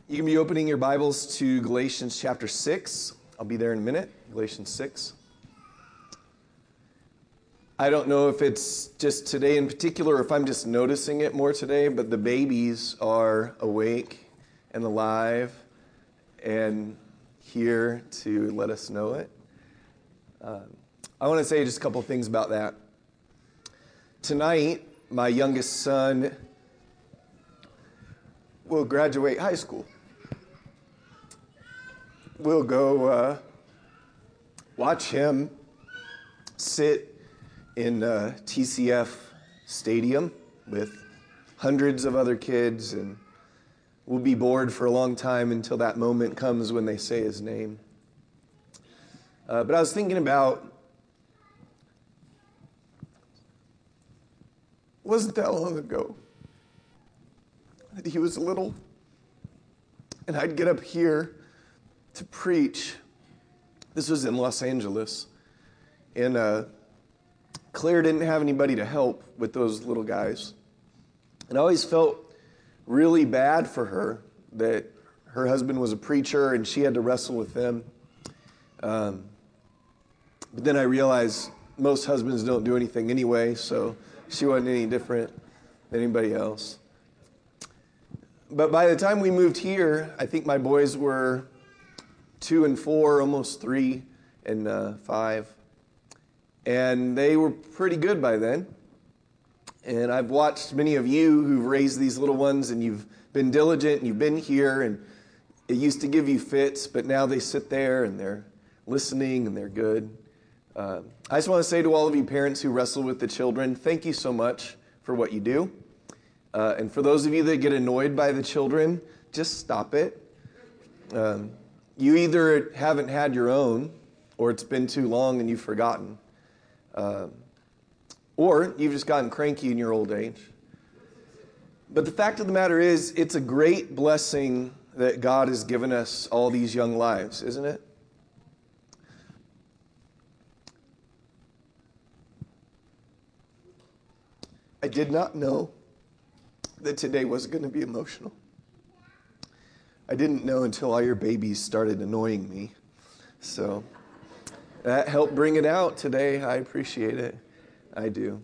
You can be opening your Bibles to Galatians chapter 6. I'll be there in a minute. Galatians 6. I don't know if it's just today in particular or if I'm just noticing it more today, but the babies are awake and alive and here to let us know it. I want to say just a couple of things about that. Tonight, my youngest son will graduate high school. We'll go watch him sit in TCF Stadium with hundreds of other kids, and we'll be bored for a long time until that moment comes when they say his name. But I was thinking about, it wasn't that long ago that he was little, and I'd get up here to preach. This was in Los Angeles, and Claire didn't have anybody to help with those little guys. And I always felt really bad for her that her husband was a preacher and she had to wrestle with them. But then I realized most husbands don't do anything anyway, so she wasn't any different than anybody else. But by the time we moved here, I think my boys were 2 and 4, almost 3 and 5. And they were pretty good by then. And I've watched many of you who've raised these little ones, and you've been diligent, and you've been here, and it used to give you fits, but now they sit there, and they're listening, and they're good. I just want to say to all of you parents who wrestle with the children, thank you so much for what you do. And for those of you that get annoyed by the children, just stop it. You either haven't had your own, or it's been too long and you've forgotten. Or you've just gotten cranky in your old age. But the fact of the matter is, it's a great blessing that God has given us all these young lives, isn't it? I did not know that today was going to be emotional. I didn't know until all your babies started annoying me. So that helped bring it out today. I appreciate it. I do.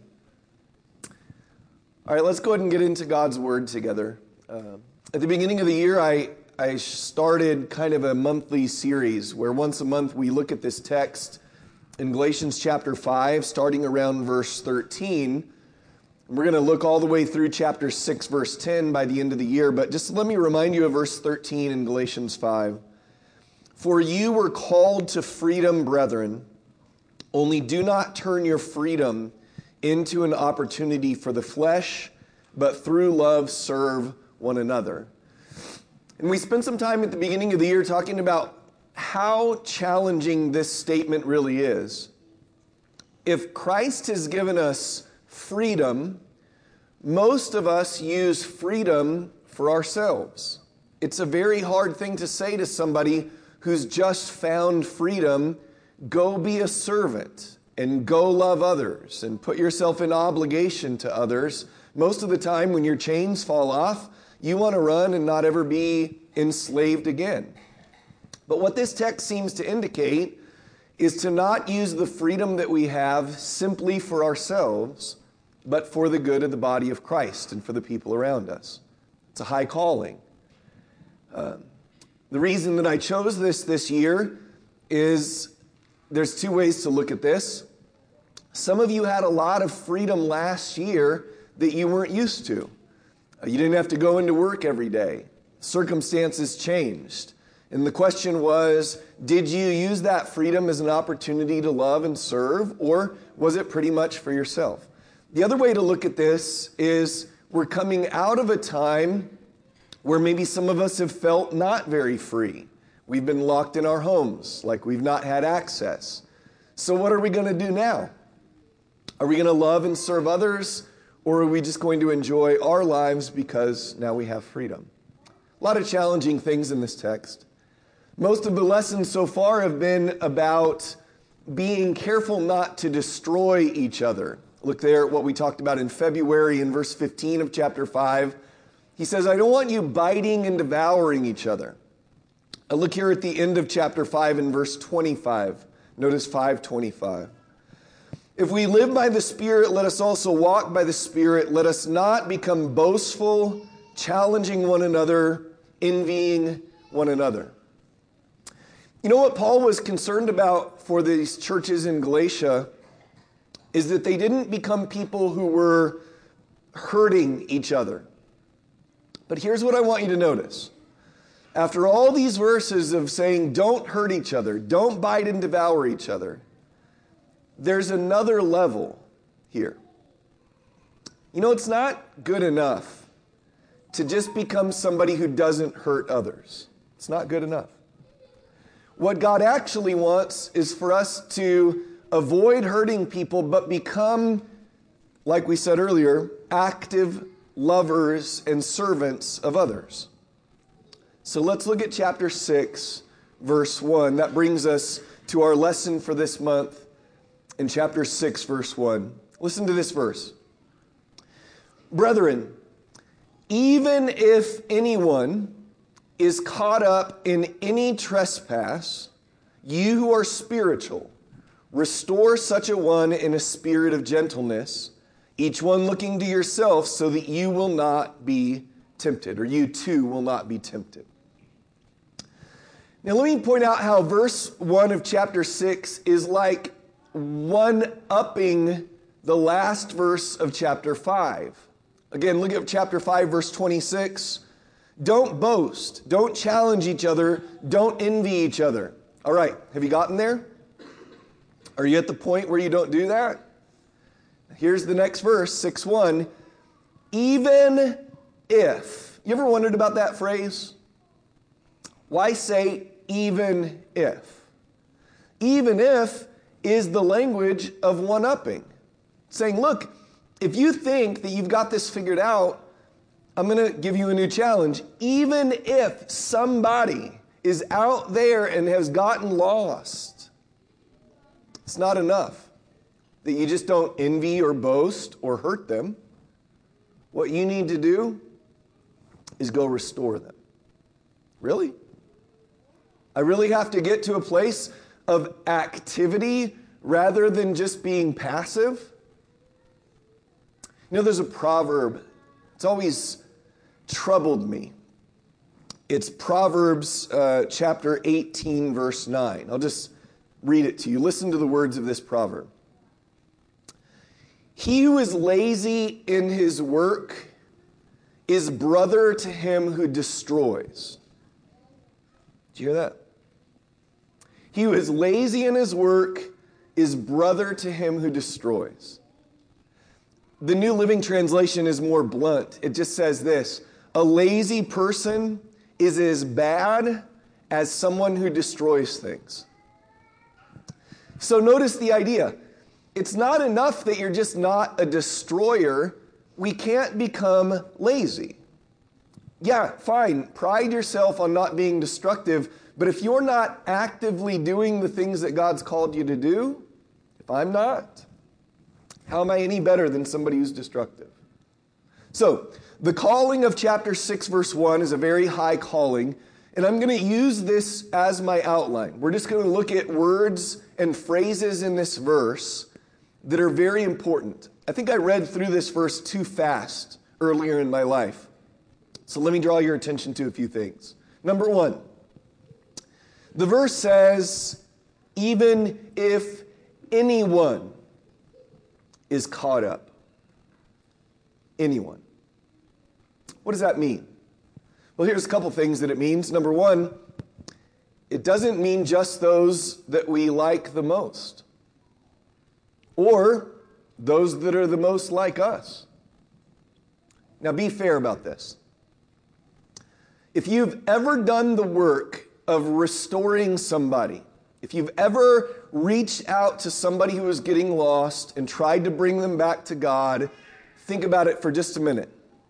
All right, let's go ahead and get into God's Word together. At the beginning of the year, I started kind of a monthly series where once a month we look at this text in Galatians chapter 5, starting around verse 13. We're going to look all the way through chapter 6, verse 10 by the end of the year, but just let me remind you of verse 13 in Galatians 5. For you were called to freedom, brethren, only do not turn your freedom into an opportunity for the flesh, but through love serve one another. And we spent some time at the beginning of the year talking about how challenging this statement really is. If Christ has given us freedom, most of us use freedom for ourselves. It's a very hard thing to say to somebody who's just found freedom, go be a servant and go love others and put yourself in obligation to others. Most of the time when your chains fall off, you want to run and not ever be enslaved again. But what this text seems to indicate is to not use the freedom that we have simply for ourselves, but for the good of the body of Christ and for the people around us. It's a high calling. The reason that I chose this year is there's two ways to look at this. Some of you had a lot of freedom last year that you weren't used to. You didn't have to go into work every day. Circumstances changed. And the question was, did you use that freedom as an opportunity to love and serve, or was it pretty much for yourself? The other way to look at this is we're coming out of a time where maybe some of us have felt not very free. We've been locked in our homes, like we've not had access. So what are we going to do now? Are we going to love and serve others, or are we just going to enjoy our lives because now we have freedom? A lot of challenging things in this text. Most of the lessons so far have been about being careful not to destroy each other. Look there at what we talked about in February in verse 15 of chapter 5. He says, I don't want you biting and devouring each other. I look here at the end of chapter 5 in verse 25. Notice 5:25. If we live by the Spirit, let us also walk by the Spirit. Let us not become boastful, challenging one another, envying one another. You know what Paul was concerned about for these churches in Galatia is that they didn't become people who were hurting each other. But here's what I want you to notice. After all these verses of saying, don't hurt each other, don't bite and devour each other, there's another level here. You know, it's not good enough to just become somebody who doesn't hurt others. It's not good enough. What God actually wants is for us to avoid hurting people, but become, like we said earlier, active lovers and servants of others. So let's look at chapter 6, verse 1. That brings us to our lesson for this month in chapter 6, verse 1. Listen to this verse. Brethren, even if anyone is caught up in any trespass, you who are spiritual, restore such a one in a spirit of gentleness, each one looking to yourself so that you will not be tempted, or you too will not be tempted. Now let me point out how verse 1 of chapter 6 is like one-upping the last verse of chapter 5. Again, look at chapter 5, verse 26. Don't boast, don't challenge each other, don't envy each other. All right, have you gotten there? Are you at the point where you don't do that? Here's the next verse, 6:1. Even if. You ever wondered about that phrase? Why say even if? Even if is the language of one-upping. Saying, look, if you think that you've got this figured out, I'm going to give you a new challenge. Even if somebody is out there and has gotten lost, it's not enough that you just don't envy or boast or hurt them. What you need to do is go restore them. Really? I really have to get to a place of activity rather than just being passive? You know, there's a proverb. It's always troubled me. It's Proverbs chapter 18, verse 9. I'll just read it to you. Listen to the words of this proverb. He who is lazy in his work is brother to him who destroys. Do you hear that? He who is lazy in his work is brother to him who destroys. The New Living Translation is more blunt. It just says this: a lazy person is as bad as someone who destroys things. So notice the idea. It's not enough that you're just not a destroyer. We can't become lazy. Yeah, fine. Pride yourself on not being destructive. But if you're not actively doing the things that God's called you to do, if I'm not, how am I any better than somebody who's destructive? So, the calling of chapter 6, verse 1 is a very high calling, and I'm going to use this as my outline. We're just going to look at words and phrases in this verse that are very important. I think I read through this verse too fast earlier in my life. So let me draw your attention to a few things. Number 1, the verse says, even if anyone is caught up. Anyone. What does that mean? Well, here's a couple things that it means. Number 1, it doesn't mean just those that we like the most, or those that are the most like us. Now, be fair about this. If you've ever done the work of restoring somebody, if you've ever reached out to somebody who was getting lost and tried to bring them back to God, think about it for just a minute.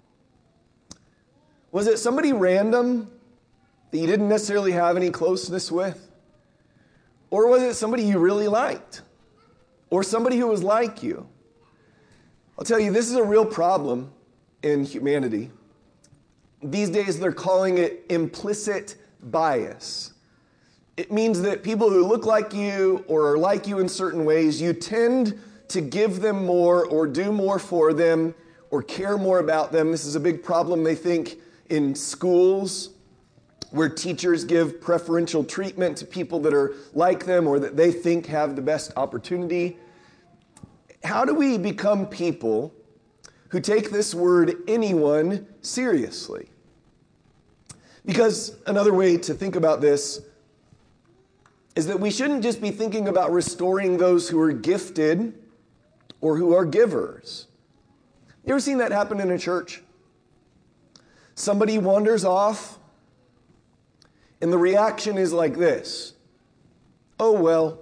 Was it somebody random that you didn't necessarily have any closeness with? Or was it somebody you really liked? Or somebody who was like you? I'll tell you, this is a real problem in humanity. These days they're calling it implicit bias. It means that people who look like you or are like you in certain ways, you tend to give them more or do more for them or care more about them. This is a big problem, they think, in schools, where teachers give preferential treatment to people that are like them or that they think have the best opportunity. How do we become people who take this word anyone seriously? Because another way to think about this is that we shouldn't just be thinking about restoring those who are gifted or who are givers. You ever seen that happen in a church? Somebody wanders off, and the reaction is like this: oh, well.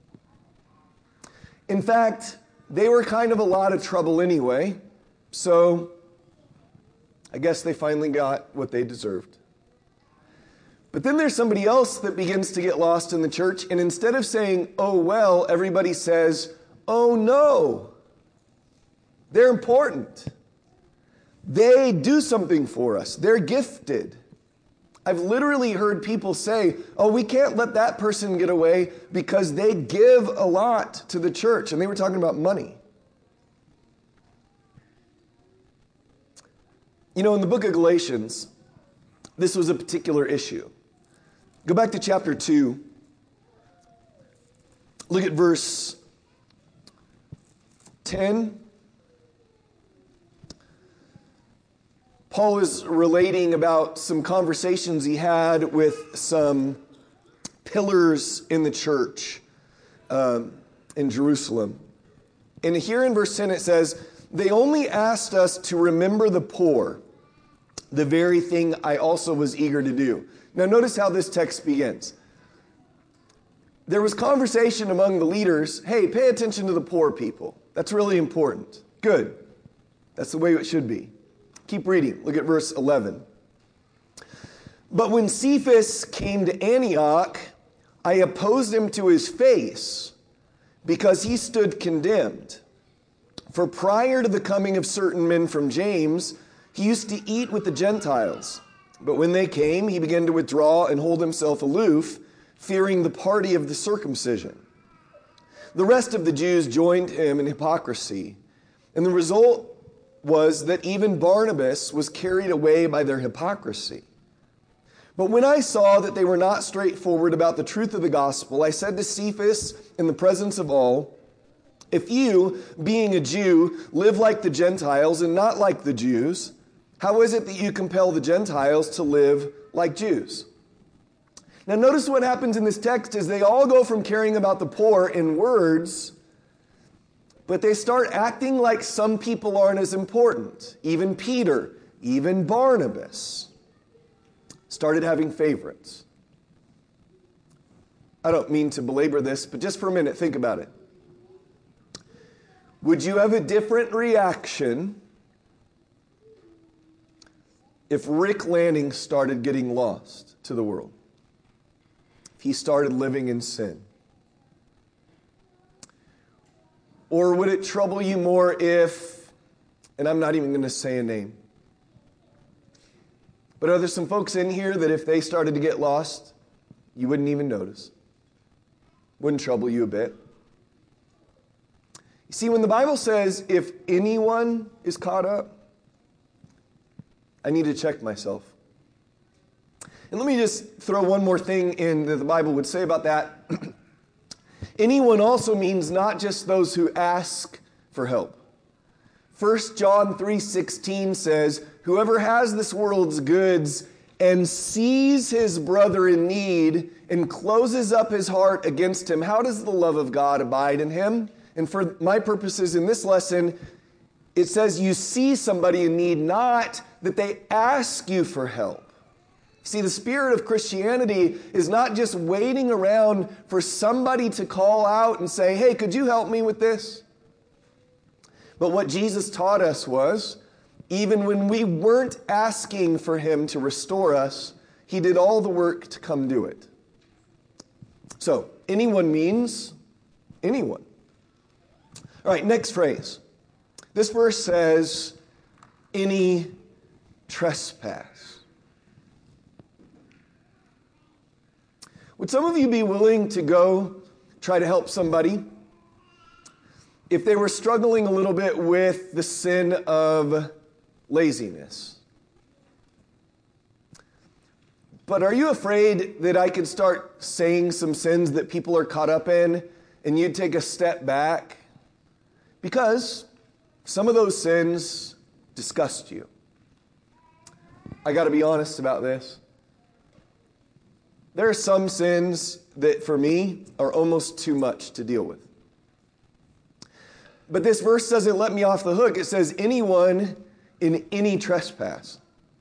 In fact, they were kind of a lot of trouble anyway, so I guess they finally got what they deserved. But then there's somebody else that begins to get lost in the church, and instead of saying, oh, well, everybody says, oh, no. They're important. They do something for us. They're gifted. I've literally heard people say, oh, we can't let that person get away because they give a lot to the church. And they were talking about money. You know, in the book of Galatians, this was a particular issue. Go back to chapter 2. Look at verse 10. Paul is relating about some conversations he had with some pillars in the church in Jerusalem. And here in verse 10 it says, they only asked us to remember the poor, the very thing I also was eager to do. Now notice how this text begins. There was conversation among the leaders, hey, pay attention to the poor people. That's really important. Good. That's the way it should be. Keep reading. Look at verse 11. But when Cephas came to Antioch, I opposed him to his face because he stood condemned. For prior to the coming of certain men from James, he used to eat with the Gentiles. But when they came, he began to withdraw and hold himself aloof, fearing the party of the circumcision. The rest of the Jews joined him in hypocrisy, and the result was that even Barnabas was carried away by their hypocrisy. But when I saw that they were not straightforward about the truth of the gospel, I said to Cephas in the presence of all, if you, being a Jew, live like the Gentiles and not like the Jews, how is it that you compel the Gentiles to live like Jews? Now notice what happens in this text is they all go from caring about the poor in words, but they start acting like some people aren't as important. Even Peter, even Barnabas started having favorites. I don't mean to belabor this, but just for a minute, think about it. Would you have a different reaction if Rick Lanning started getting lost to the world? If he started living in sin? Or would it trouble you more if, and I'm not even going to say a name, but are there some folks in here that if they started to get lost, you wouldn't even notice? Wouldn't trouble you a bit? You see, when the Bible says, if anyone is caught up, I need to check myself. And let me just throw one more thing in that the Bible would say about that. Anyone also means not just those who ask for help. 1 John 3:16 says, whoever has this world's goods and sees his brother in need and closes up his heart against him, how does the love of God abide in him? And for my purposes in this lesson, it says you see somebody in need, not that they ask you for help. See, the spirit of Christianity is not just waiting around for somebody to call out and say, hey, could you help me with this? But what Jesus taught us was, even when we weren't asking for him to restore us, he did all the work to come do it. So, anyone means anyone. All right, next phrase. This verse says, any trespass. Would some of you be willing to go try to help somebody if they were struggling a little bit with the sin of laziness? But are you afraid that I could start saying some sins that people are caught up in and you'd take a step back? Because some of those sins disgust you. I got to be honest about this. There are some sins that for me are almost too much to deal with. But this verse doesn't let me off the hook. It says anyone in any trespass.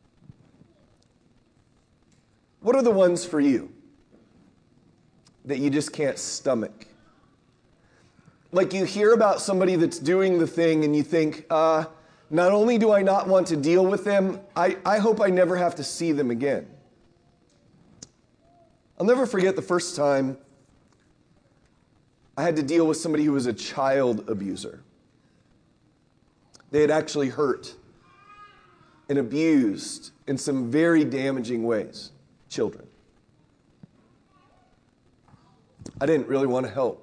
What are the ones for you that you just can't stomach? Like you hear about somebody that's doing the thing and you think, not only do I not want to deal with them, I hope I never have to see them again. I'll never forget the first time I had to deal with somebody who was a child abuser. They had actually hurt and abused in some very damaging ways children. I didn't really want to help.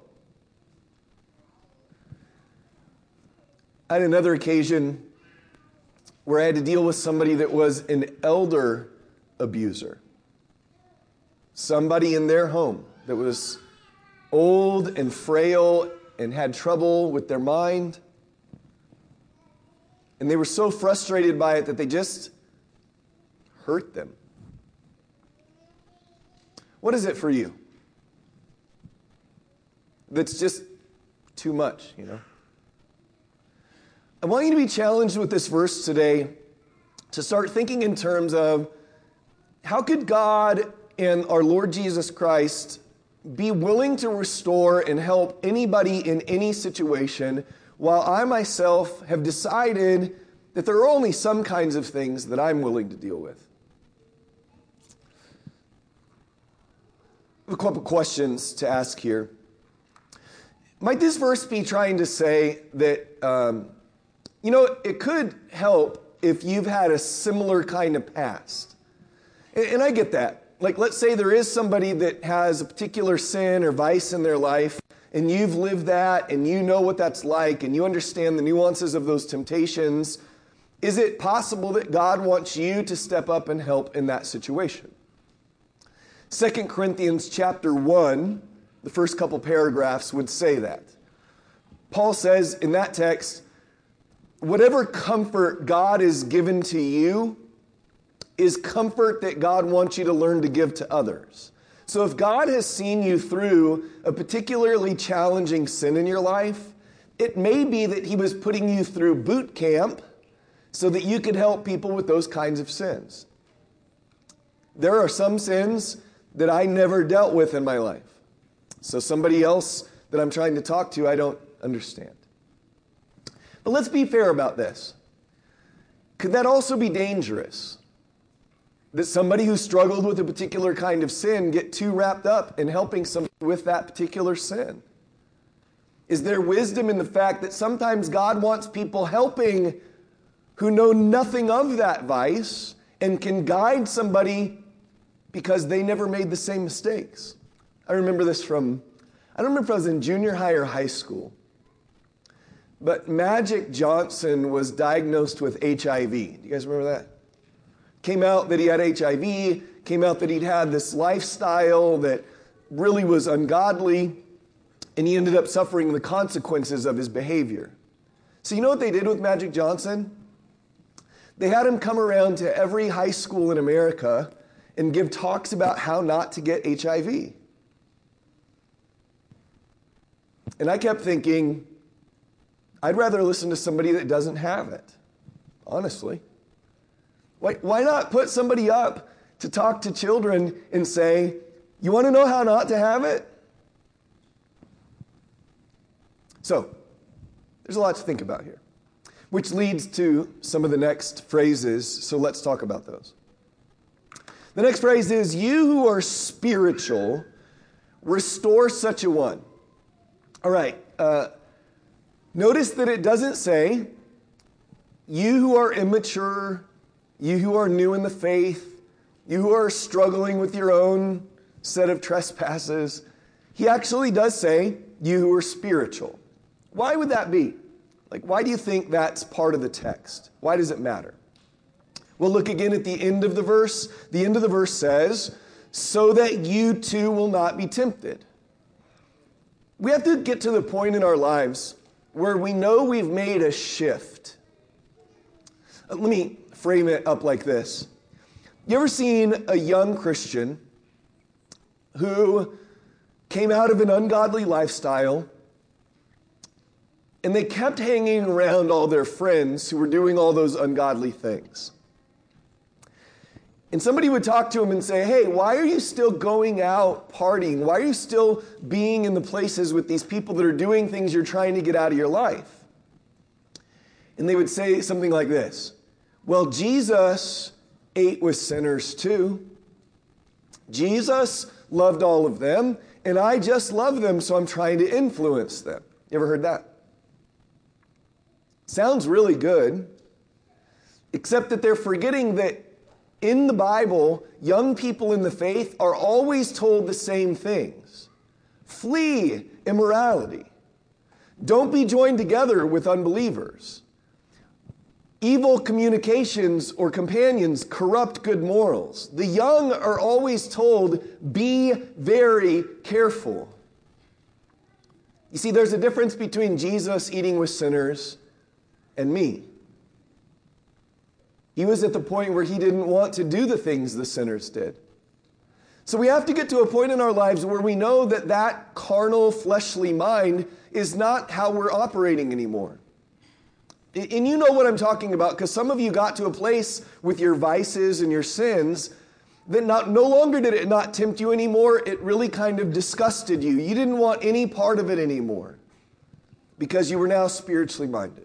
I had another occasion where I had to deal with somebody that was an elder abuser. Somebody in their home that was old and frail and had trouble with their mind. And they were so frustrated by it that they just hurt them. What is it for you? That's just too much, you know? I want you to be challenged with this verse today to start thinking in terms of how could God and our Lord Jesus Christ be willing to restore and help anybody in any situation while I myself have decided that there are only some kinds of things that I'm willing to deal with. I have a couple questions to ask here. Might this verse be trying to say that, it could help if you've had a similar kind of past? And I get that. Like, let's say there is somebody that has a particular sin or vice in their life, and you've lived that, and you know what that's like, and you understand the nuances of those temptations. Is it possible that God wants you to step up and help in that situation? 2 Corinthians chapter 1, the first couple paragraphs would say that. Paul says in that text, whatever comfort God has given to you is comfort that God wants you to learn to give to others. So if God has seen you through a particularly challenging sin in your life, it may be that he was putting you through boot camp so that you could help people with those kinds of sins. There are some sins that I never dealt with in my life. So somebody else that I'm trying to talk to, I don't understand. But let's be fair about this. Could that also be dangerous? That somebody who struggled with a particular kind of sin get too wrapped up in helping somebody with that particular sin? Is there wisdom in the fact that sometimes God wants people helping who know nothing of that vice and can guide somebody because they never made the same mistakes? I remember this I don't remember if I was in junior high or high school, but Magic Johnson was diagnosed with HIV. Do you guys remember that? Came out that he had HIV, came out that he'd had this lifestyle that really was ungodly, and he ended up suffering the consequences of his behavior. So you know what they did with Magic Johnson? They had him come around to every high school in America and give talks about how not to get HIV. And I kept thinking, I'd rather listen to somebody that doesn't have it, honestly. Why not put somebody up to talk to children and say, you want to know how not to have it? So, there's a lot to think about here, which leads to some of the next phrases, so let's talk about those. The next phrase is, you who are spiritual, restore such a one. All right, notice that it doesn't say, you who are immature, you who are new in the faith, you who are struggling with your own set of trespasses, he actually does say, you who are spiritual. Why would that be? Why do you think that's part of the text? Why does it matter? Well, look again at the end of the verse. The end of the verse says, so that you too will not be tempted. We have to get to the point in our lives where we know we've made a shift. Let me frame it up like this. You ever seen a young Christian who came out of an ungodly lifestyle and they kept hanging around all their friends who were doing all those ungodly things? And somebody would talk to him and say, hey, why are you still going out partying? Why are you still being in the places with these people that are doing things you're trying to get out of your life? And they would say something like this. Well, Jesus ate with sinners too. Jesus loved all of them, and I just love them, so I'm trying to influence them. You ever heard that? Sounds really good, except that they're forgetting that in the Bible, young people in the faith are always told the same things. Flee immorality. Don't be joined together with unbelievers. Evil communications or companions corrupt good morals. The young are always told, be very careful. You see, there's a difference between Jesus eating with sinners and me. He was at the point where he didn't want to do the things the sinners did. So we have to get to a point in our lives where we know that that carnal, fleshly mind is not how we're operating anymore. And you know what I'm talking about, because some of you got to a place with your vices and your sins that no longer did it not tempt you anymore. It really kind of disgusted you. You didn't want any part of it anymore because you were now spiritually minded.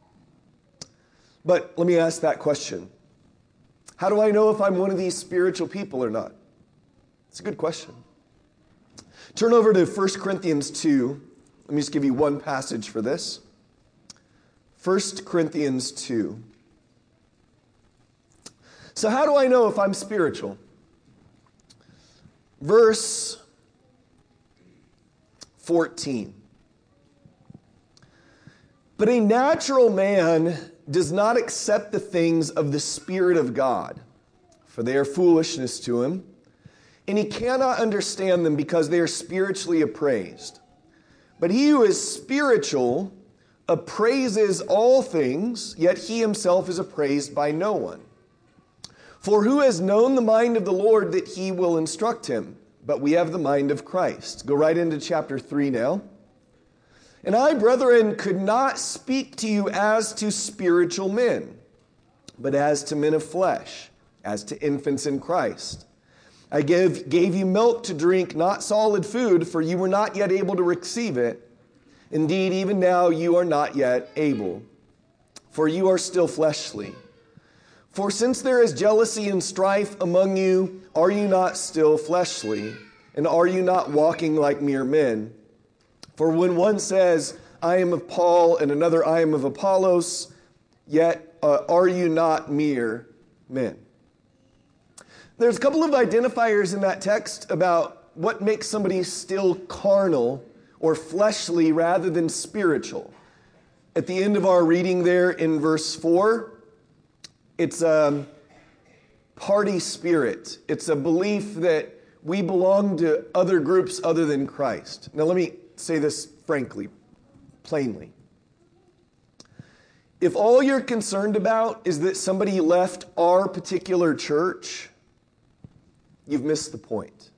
But let me ask that question. How do I know if I'm one of these spiritual people or not? It's a good question. Turn over to 1 Corinthians 2. Let me just give you one passage for this. 1 Corinthians 2. So how do I know if I'm spiritual? Verse 14. But a natural man does not accept the things of the Spirit of God, for they are foolishness to him, and he cannot understand them because they are spiritually appraised. But he who is spiritual appraises all things, yet he himself is appraised by no one. For who has known the mind of the Lord that he will instruct him? But we have the mind of Christ. Go right into chapter 3 now. And I, brethren, could not speak to you as to spiritual men, but as to men of flesh, as to infants in Christ. I gave you milk to drink, not solid food, for you were not yet able to receive it. Indeed, even now you are not yet able, for you are still fleshly. For since there is jealousy and strife among you, are you not still fleshly? And are you not walking like mere men? For when one says, I am of Paul, and another, I am of Apollos, yet are you not mere men? There's a couple of identifiers in that text about what makes somebody still carnal or fleshly rather than spiritual. At the end of our reading there in verse 4, it's a party spirit. It's a belief that we belong to other groups other than Christ. Now let me say this frankly, plainly. If all you're concerned about is that somebody left our particular church, you've missed the point.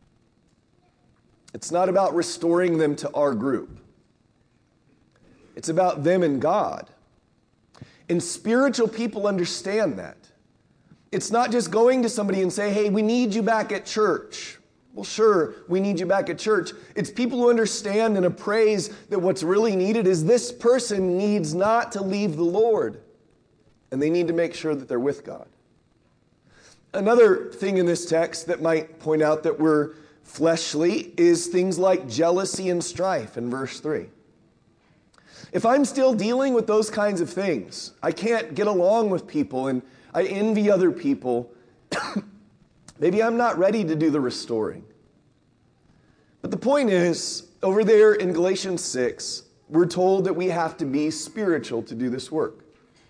It's not about restoring them to our group. It's about them and God. And spiritual people understand that. It's not just going to somebody and say, hey, we need you back at church. Well, sure, we need you back at church. It's people who understand and appraise that what's really needed is this person needs not to leave the Lord. And they need to make sure that they're with God. Another thing in this text that might point out that we're fleshly is things like jealousy and strife in verse 3. If I'm still dealing with those kinds of things, I can't get along with people and I envy other people. Maybe I'm not ready to do the restoring. But the point is, over there in Galatians 6, we're told that we have to be spiritual to do this work.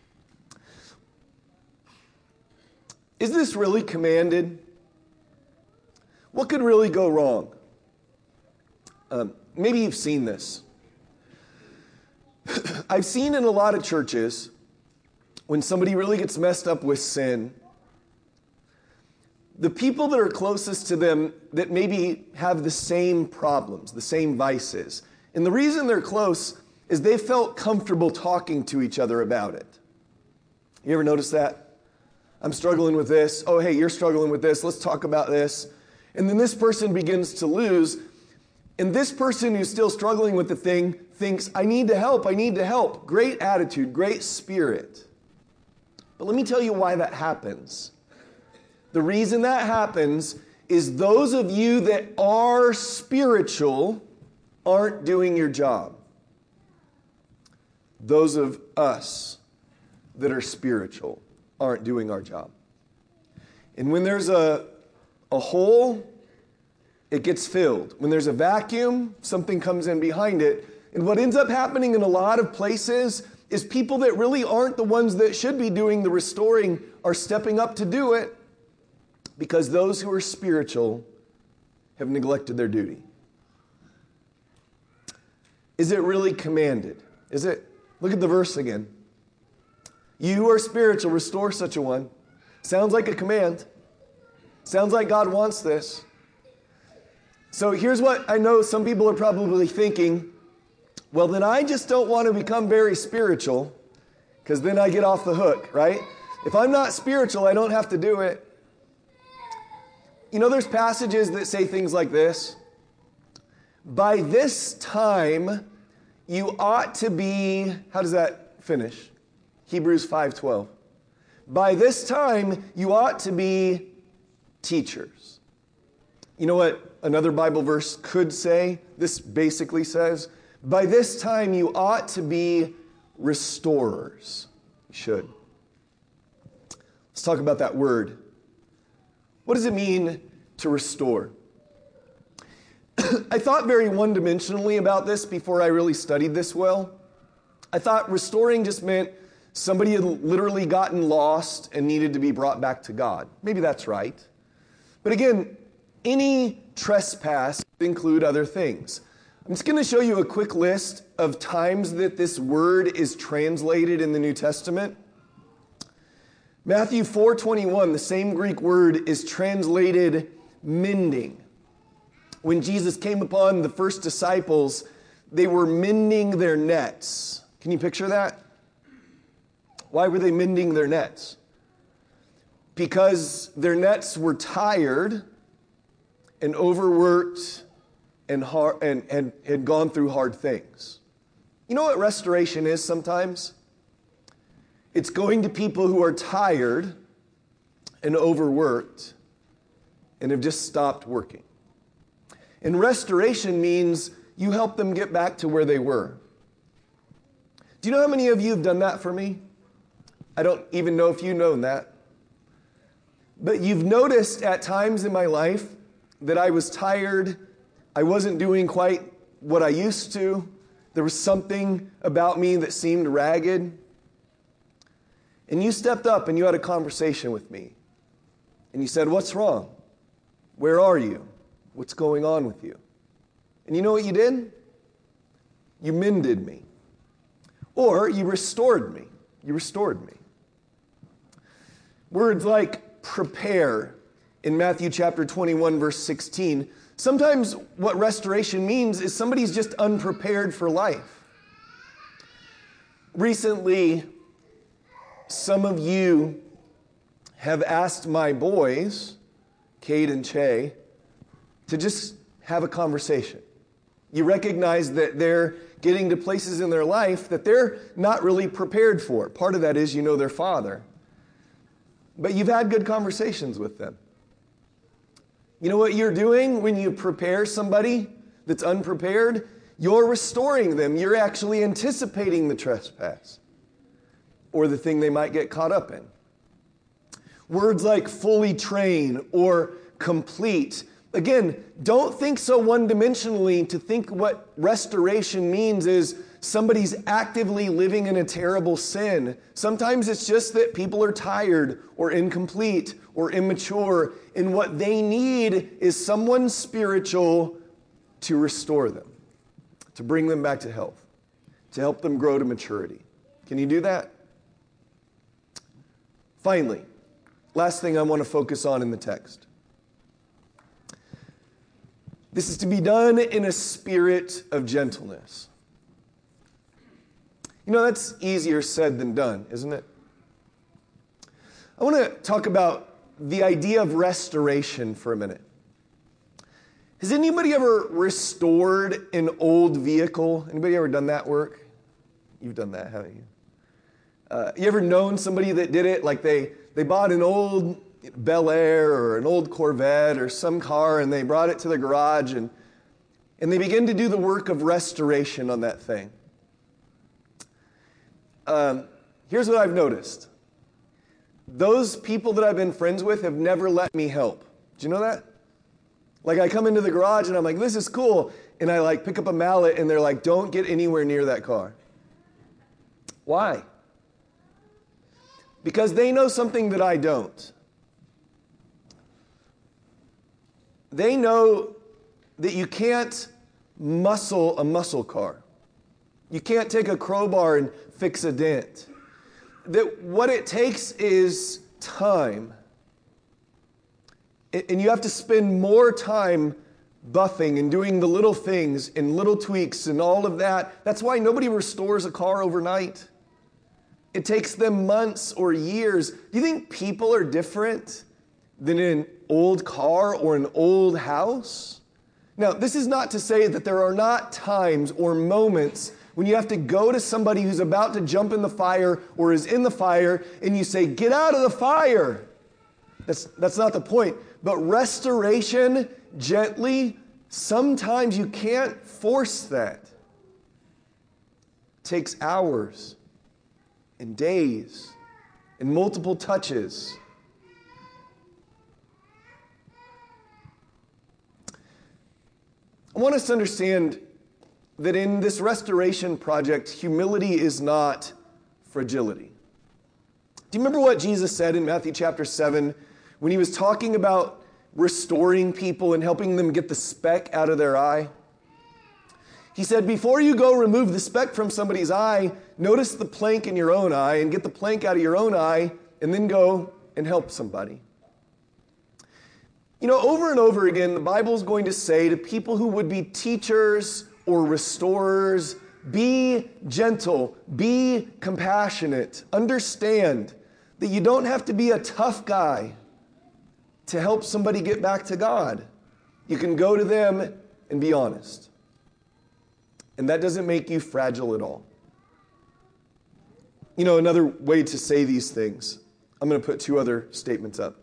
Is this really commanded? What could really go wrong? Maybe you've seen this. I've seen in a lot of churches, when somebody really gets messed up with sin, the people that are closest to them that maybe have the same problems, the same vices, and the reason they're close is they felt comfortable talking to each other about it. You ever notice that? I'm struggling with this. Oh, hey, you're struggling with this. Let's talk about this. And then this person begins to lose. And this person who's still struggling with the thing thinks, I need to help. I need to help. Great attitude, great spirit. But let me tell you why that happens. The reason that happens is those of you that are spiritual aren't doing your job. Those of us that are spiritual aren't doing our job. And when there's a hole, it gets filled. When there's a vacuum, something comes in behind it. And what ends up happening in a lot of places is people that really aren't the ones that should be doing the restoring are stepping up to do it because those who are spiritual have neglected their duty. Is it really commanded? Is it? Look at the verse again. You who are spiritual, restore such a one. Sounds like a command. Sounds like God wants this. So here's what I know some people are probably thinking. Well, then I just don't want to become very spiritual because then I get off the hook, right? If I'm not spiritual, I don't have to do it. You know, there's passages that say things like this. By this time, you ought to be, how does that finish? Hebrews 5:12. By this time, you ought to be teachers. You know what another Bible verse could say? This basically says, by this time you ought to be restorers. You should. Let's talk about that word. What does it mean to restore? I thought very one-dimensionally about this before I really studied this well. I thought restoring just meant somebody had literally gotten lost and needed to be brought back to God. Maybe that's right. But again, any trespass could include other things. I'm just going to show you a quick list of times that this word is translated in the New Testament. Matthew 4:21, the same Greek word is translated mending. When Jesus came upon the first disciples, they were mending their nets. Can you picture that? Why were they mending their nets? Because their nets were tired and overworked and had gone through hard things. You know what restoration is sometimes? It's going to people who are tired and overworked and have just stopped working. And restoration means you help them get back to where they were. Do you know how many of you have done that for me? I don't even know if you know that. But you've noticed at times in my life that I was tired. I wasn't doing quite what I used to. There was something about me that seemed ragged. And you stepped up and you had a conversation with me. And you said, what's wrong? Where are you? What's going on with you? And you know what you did? You mended me. Or you restored me. You restored me. Words like prepare in Matthew chapter 21, verse 16. Sometimes what restoration means is somebody's just unprepared for life. Recently, some of you have asked my boys, Cade and Che, to just have a conversation. You recognize that they're getting to places in their life that they're not really prepared for. Part of that is you know their father. But you've had good conversations with them. You know what you're doing when you prepare somebody that's unprepared? You're restoring them. You're actually anticipating the trespass or the thing they might get caught up in. Words like fully train or complete. Again, don't think so one-dimensionally to think what restoration means is somebody's actively living in a terrible sin. Sometimes it's just that people are tired or incomplete or immature, and what they need is someone spiritual to restore them, to bring them back to health, to help them grow to maturity. Can you do that? Finally, last thing I want to focus on in the text. This is to be done in a spirit of gentleness. You know, that's easier said than done, isn't it? I want to talk about the idea of restoration for a minute. Has anybody ever restored an old vehicle? Anybody ever done that work? You've done that, haven't you? You ever known somebody that did it? Like they bought an old Bel Air or an old Corvette or some car, and they brought it to the garage, and they begin to do the work of restoration on that thing. Here's what I've noticed. Those people that I've been friends with have never let me help. Do you know that? Like I come into the garage and I'm like, this is cool. And I like pick up a mallet and they're like, don't get anywhere near that car. Why? Because they know something that I don't. They know that you can't muscle a muscle car. You can't take a crowbar and fix a dent. That what it takes is time. And you have to spend more time buffing and doing the little things and little tweaks and all of that. That's why nobody restores a car overnight. It takes them months or years. Do you think people are different than an old car or an old house? Now, this is not to say that there are not times or moments when you have to go to somebody who's about to jump in the fire or is in the fire and you say, get out of the fire. That's not the point. But restoration, gently, sometimes you can't force that. It takes hours and days and multiple touches. I want us to understand that in this restoration project, humility is not fragility. Do you remember what Jesus said in Matthew chapter 7 when he was talking about restoring people and helping them get the speck out of their eye? He said, before you go remove the speck from somebody's eye, notice the plank in your own eye and get the plank out of your own eye and then go and help somebody. You know, over and over again, the Bible is going to say to people who would be teachers or restorers, be gentle, be compassionate. Understand that you don't have to be a tough guy to help somebody get back to God. You can go to them and be honest. And that doesn't make you fragile at all. You know, another way to say these things, I'm going to put two other statements up.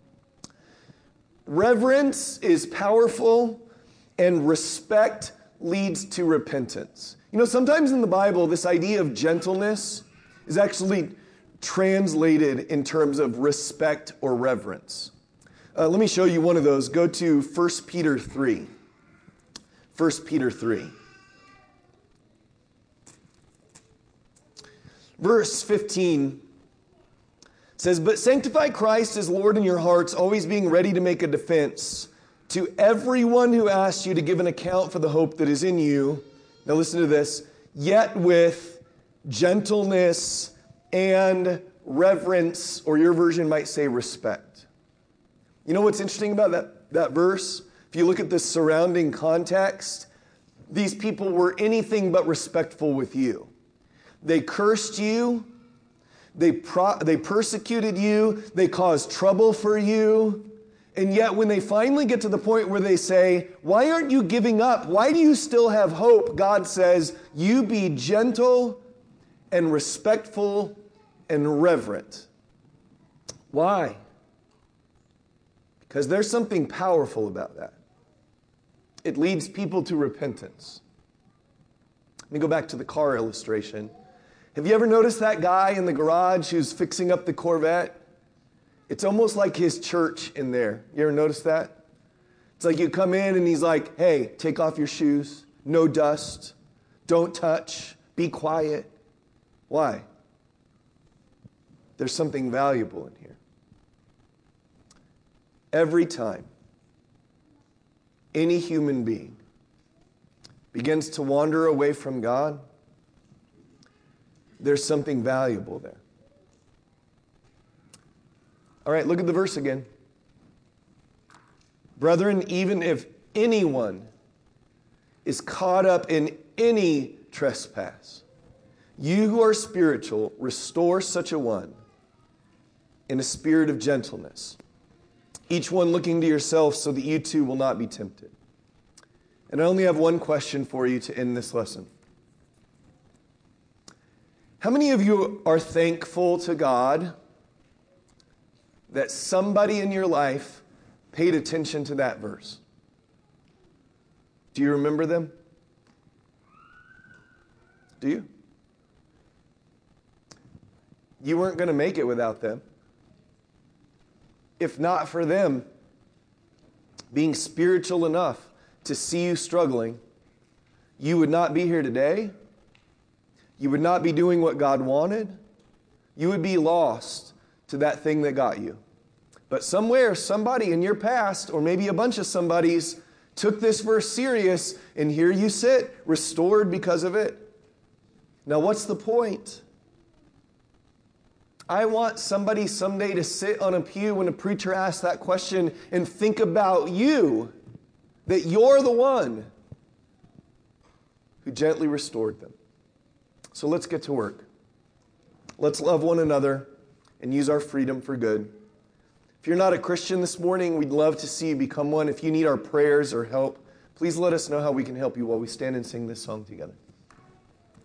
Reverence is powerful, and respect leads to repentance. You know, sometimes in the Bible, this idea of gentleness is actually translated in terms of respect or reverence. Let me show you one of those. Go to 1 Peter 3. 1 Peter 3. Verse 15 says, but sanctify Christ as Lord in your hearts, always being ready to make a defense to everyone who asks you to give an account for the hope that is in you. Now listen to this. Yet with gentleness and reverence, or your version might say respect. You know what's interesting about that verse? If you look at the surrounding context, these people were anything but respectful with you. They cursed you. They persecuted you. They caused trouble for you. And yet when they finally get to the point where they say, why aren't you giving up? Why do you still have hope? God says, you be gentle and respectful and reverent. Why? Because there's something powerful about that. It leads people to repentance. Let me go back to the car illustration. Have you ever noticed that guy in the garage who's fixing up the Corvette? It's almost like his church in there. You ever notice that? It's like you come in and he's like, hey, take off your shoes, no dust, don't touch, be quiet. Why? There's something valuable in here. Every time any human being begins to wander away from God, there's something valuable there. All right, look at the verse again. Brethren, even if anyone is caught up in any trespass, you who are spiritual, restore such a one in a spirit of gentleness, each one looking to yourself so that you too will not be tempted. And I only have one question for you to end this lesson. How many of you are thankful to God that somebody in your life paid attention to that verse? Do you remember them? Do you? You weren't going to make it without them. If not for them being spiritual enough to see you struggling, you would not be here today. You would not be doing what God wanted. You would be lost to that thing that got you. But somewhere, somebody in your past, or maybe a bunch of somebodies, took this verse serious, and here you sit, restored because of it. Now, what's the point? I want somebody someday to sit on a pew when a preacher asks that question and think about you, that you're the one who gently restored them. So let's get to work. Let's love one another and use our freedom for good. If you're not a Christian this morning, we'd love to see you become one. If you need our prayers or help, please let us know how we can help you while we stand and sing this song together.